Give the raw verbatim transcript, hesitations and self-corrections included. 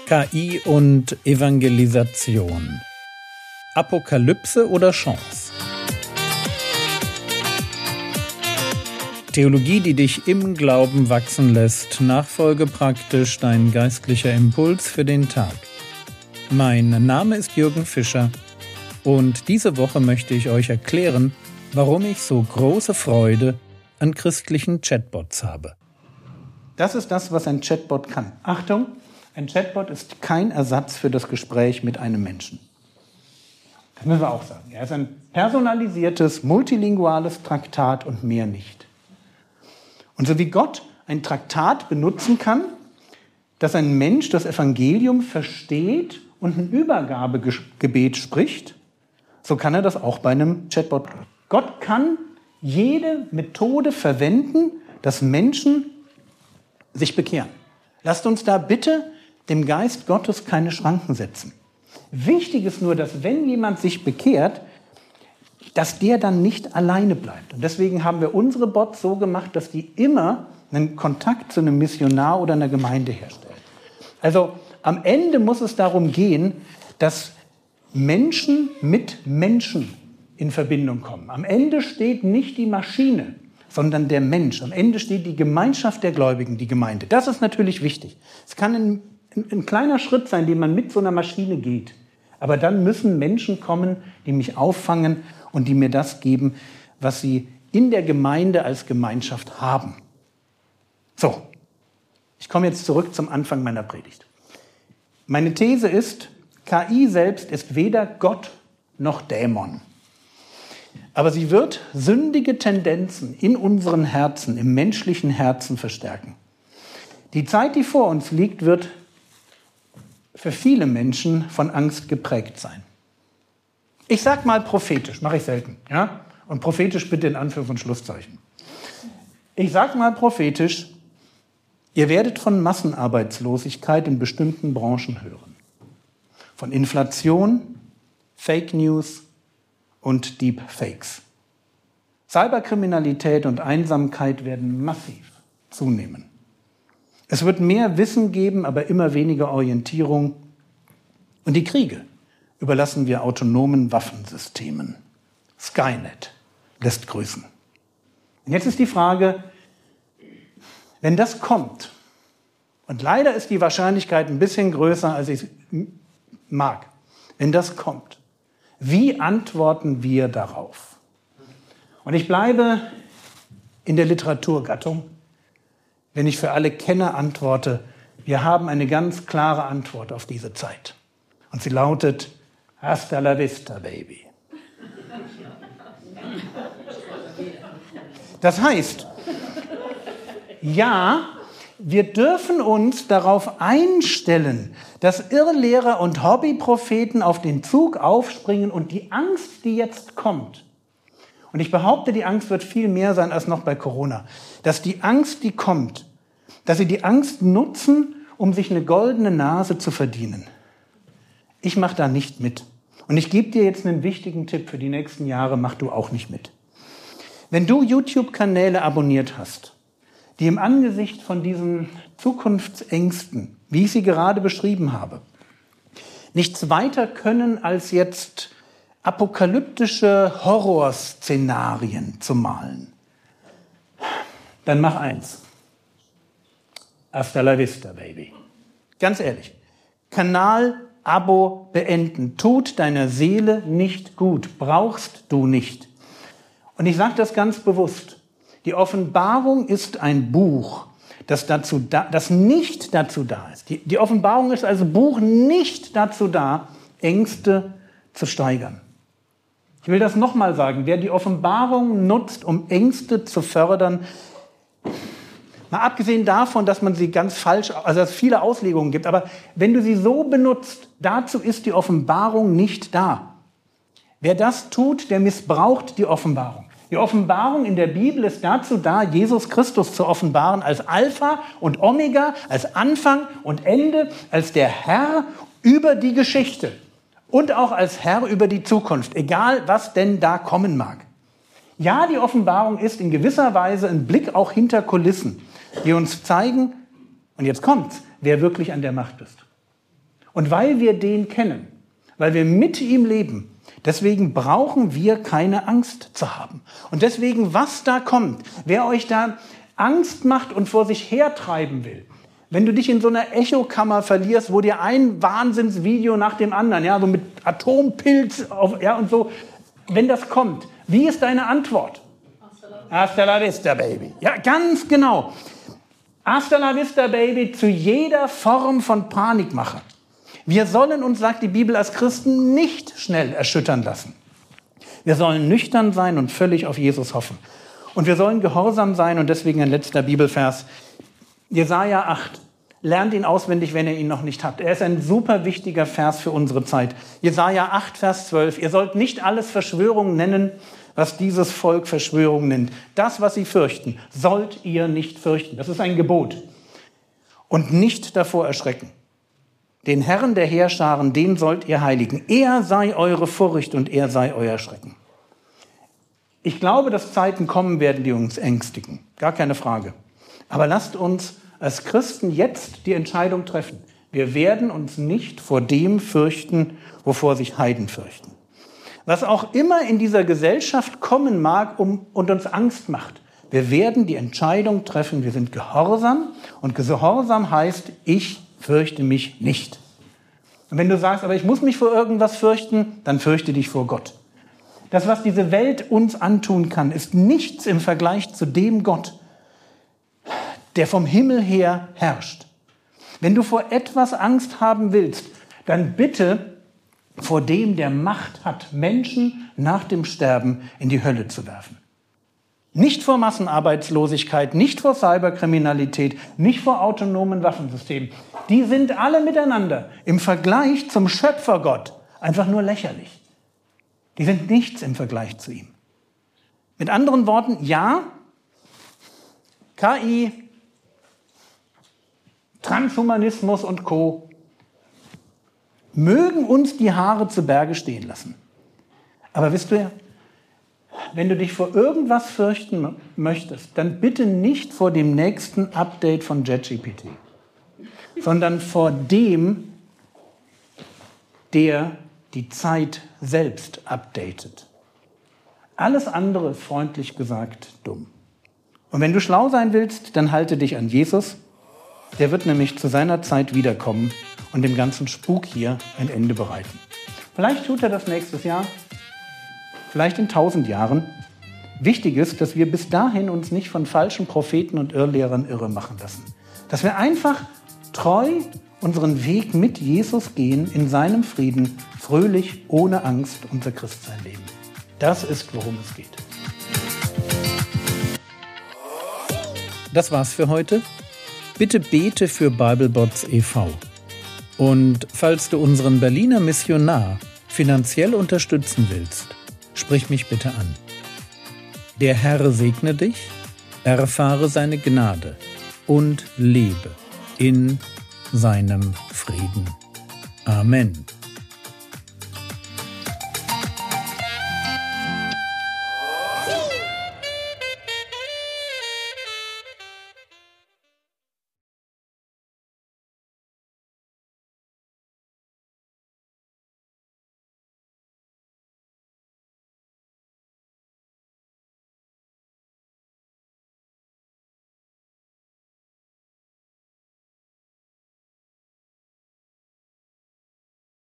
K I und Evangelisation. Apokalypse oder Chance? Theologie, die dich im Glauben wachsen lässt. Nachfolge praktisch dein geistlicher Impuls für den Tag. Mein Name ist Jürgen Fischer und diese Woche möchte ich euch erklären, warum ich so große Freude an christlichen Chatbots habe. Das ist das, was ein Chatbot kann. Achtung, ein Chatbot ist kein Ersatz für das Gespräch mit einem Menschen. Das müssen wir auch sagen. Er ist ein personalisiertes, multilinguales Traktat und mehr nicht. Und so wie Gott ein Traktat benutzen kann, dass ein Mensch das Evangelium versteht und ein Übergabegebet spricht, so kann er das auch bei einem Chatbot. Gott kann jede Methode verwenden, dass Menschen sich bekehren. Lasst uns da bitte dem Geist Gottes keine Schranken setzen. Wichtig ist nur, dass wenn jemand sich bekehrt, dass der dann nicht alleine bleibt. Und deswegen haben wir unsere Bots so gemacht, dass die immer einen Kontakt zu einem Missionar oder einer Gemeinde herstellen. Also am Ende muss es darum gehen, dass Menschen mit Menschen in Verbindung kommen. Am Ende steht nicht die Maschine, sondern der Mensch. Am Ende steht die Gemeinschaft der Gläubigen, die Gemeinde. Das ist natürlich wichtig. Es kann ein, ein, ein kleiner Schritt sein, den man mit so einer Maschine geht. Aber dann müssen Menschen kommen, die mich auffangen und die mir das geben, was sie in der Gemeinde als Gemeinschaft haben. So, ich komme jetzt zurück zum Anfang meiner Predigt. Meine These ist, K I selbst ist weder Gott noch Dämon. Aber sie wird sündige Tendenzen in unseren Herzen, im menschlichen Herzen verstärken. Die Zeit, die vor uns liegt, wird für viele Menschen von Angst geprägt sein. Ich sag mal prophetisch, mache ich selten, ja? Und prophetisch bitte in Anführungs- und Schlusszeichen. Ich sag mal prophetisch, ihr werdet von Massenarbeitslosigkeit in bestimmten Branchen hören. Von Inflation, Fake News und Deepfakes. Cyberkriminalität und Einsamkeit werden massiv zunehmen. Es wird mehr Wissen geben, aber immer weniger Orientierung. Und die Kriege überlassen wir autonomen Waffensystemen. Skynet lässt grüßen. Und jetzt ist die Frage, wenn das kommt, und leider ist die Wahrscheinlichkeit ein bisschen größer, als ich mag, wenn das kommt, wie antworten wir darauf? Und ich bleibe in der Literaturgattung, wenn ich für alle Kenner antworte, wir haben eine ganz klare Antwort auf diese Zeit. Und sie lautet, hasta la vista, baby. Das heißt, ja, wir dürfen uns darauf einstellen, dass Irrlehrer und Hobbypropheten auf den Zug aufspringen und die Angst, die jetzt kommt, und ich behaupte, die Angst wird viel mehr sein als noch bei Corona, dass die Angst, die kommt, dass sie die Angst nutzen, um sich eine goldene Nase zu verdienen. Ich mache da nicht mit. Und ich gebe dir jetzt einen wichtigen Tipp für die nächsten Jahre, mach du auch nicht mit. Wenn du YouTube-Kanäle abonniert hast, die im Angesicht von diesen Zukunftsängsten, wie ich sie gerade beschrieben habe, nichts weiter können, als jetzt apokalyptische Horrorszenarien zu malen, dann mach eins. Hasta la vista, baby. Ganz ehrlich, Kanal-Abo beenden. Tut deiner Seele nicht gut. Brauchst du nicht. Und ich sage das ganz bewusst. Die Offenbarung ist ein Buch, das, dazu da, das nicht dazu da ist. Die, die Offenbarung ist als Buch nicht dazu da, Ängste zu steigern. Ich will das nochmal sagen. Wer die Offenbarung nutzt, um Ängste zu fördern, mal abgesehen davon, dass man sie ganz falsch, also dass es viele Auslegungen gibt, aber wenn du sie so benutzt, dazu ist die Offenbarung nicht da. Wer das tut, der missbraucht die Offenbarung. Die Offenbarung in der Bibel ist dazu da, Jesus Christus zu offenbaren als Alpha und Omega, als Anfang und Ende, als der Herr über die Geschichte und auch als Herr über die Zukunft, egal was denn da kommen mag. Ja, die Offenbarung ist in gewisser Weise ein Blick auch hinter Kulissen, die uns zeigen, und jetzt kommt's, wer wirklich an der Macht ist. Und weil wir den kennen, weil wir mit ihm leben, deswegen brauchen wir keine Angst zu haben. Und deswegen, was da kommt, wer euch da Angst macht und vor sich hertreiben will, wenn du dich in so einer Echokammer verlierst, wo dir ein Wahnsinnsvideo nach dem anderen, ja, so mit Atompilz auf, ja, und so, wenn das kommt, wie ist deine Antwort? Hasta la vista, Baby. Ja, ganz genau. Hasta la vista, Baby, zu jeder Form von Panikmache. Wir sollen uns, sagt die Bibel, als Christen nicht schnell erschüttern lassen. Wir sollen nüchtern sein und völlig auf Jesus hoffen. Und wir sollen gehorsam sein und deswegen ein letzter Bibelvers. Jesaja acht. Lernt ihn auswendig, wenn ihr ihn noch nicht habt. Er ist ein super wichtiger Vers für unsere Zeit. Jesaja acht, Vers zwölf. Ihr sollt nicht alles Verschwörung nennen, was dieses Volk Verschwörung nennt. Das, was sie fürchten, sollt ihr nicht fürchten. Das ist ein Gebot. Und nicht davor erschrecken. Den Herrn der Heerscharen, den sollt ihr heiligen. Er sei eure Furcht und er sei euer Schrecken. Ich glaube, dass Zeiten kommen werden, die uns ängstigen. Gar keine Frage. Aber lasst uns als Christen jetzt die Entscheidung treffen. Wir werden uns nicht vor dem fürchten, wovor sich Heiden fürchten. Was auch immer in dieser Gesellschaft kommen mag um, und uns Angst macht, wir werden die Entscheidung treffen, wir sind gehorsam. Und Gehorsam heißt, ich fürchte mich nicht. Und wenn du sagst, aber ich muss mich vor irgendwas fürchten, dann fürchte dich vor Gott. Das, was diese Welt uns antun kann, ist nichts im Vergleich zu dem Gott, der vom Himmel her herrscht. Wenn du vor etwas Angst haben willst, dann bitte vor dem, der Macht hat, Menschen nach dem Sterben in die Hölle zu werfen. Nicht vor Massenarbeitslosigkeit, nicht vor Cyberkriminalität, nicht vor autonomen Waffensystemen. Die sind alle miteinander im Vergleich zum Schöpfergott einfach nur lächerlich. Die sind nichts im Vergleich zu ihm. Mit anderen Worten, ja, K I, Transhumanismus und Co. mögen uns die Haare zu Berge stehen lassen. Aber wisst ihr, wenn du dich vor irgendwas fürchten möchtest, dann bitte nicht vor dem nächsten Update von ChatGPT, sondern vor dem, der die Zeit selbst updatet. Alles andere, freundlich gesagt, dumm. Und wenn du schlau sein willst, dann halte dich an Jesus. Der wird nämlich zu seiner Zeit wiederkommen und dem ganzen Spuk hier ein Ende bereiten. Vielleicht tut er das nächstes Jahr, vielleicht in tausend Jahren. Wichtig ist, dass wir bis dahin uns nicht von falschen Propheten und Irrlehrern irre machen lassen. Dass wir einfach treu unseren Weg mit Jesus gehen, in seinem Frieden, fröhlich, ohne Angst unser Christsein leben. Das ist, worum es geht. Das war's für heute. Bitte bete für Biblebots e V Und falls du unseren Berliner Missionar finanziell unterstützen willst, sprich mich bitte an. Der Herr segne dich, erfahre seine Gnade und lebe in seinem Frieden. Amen.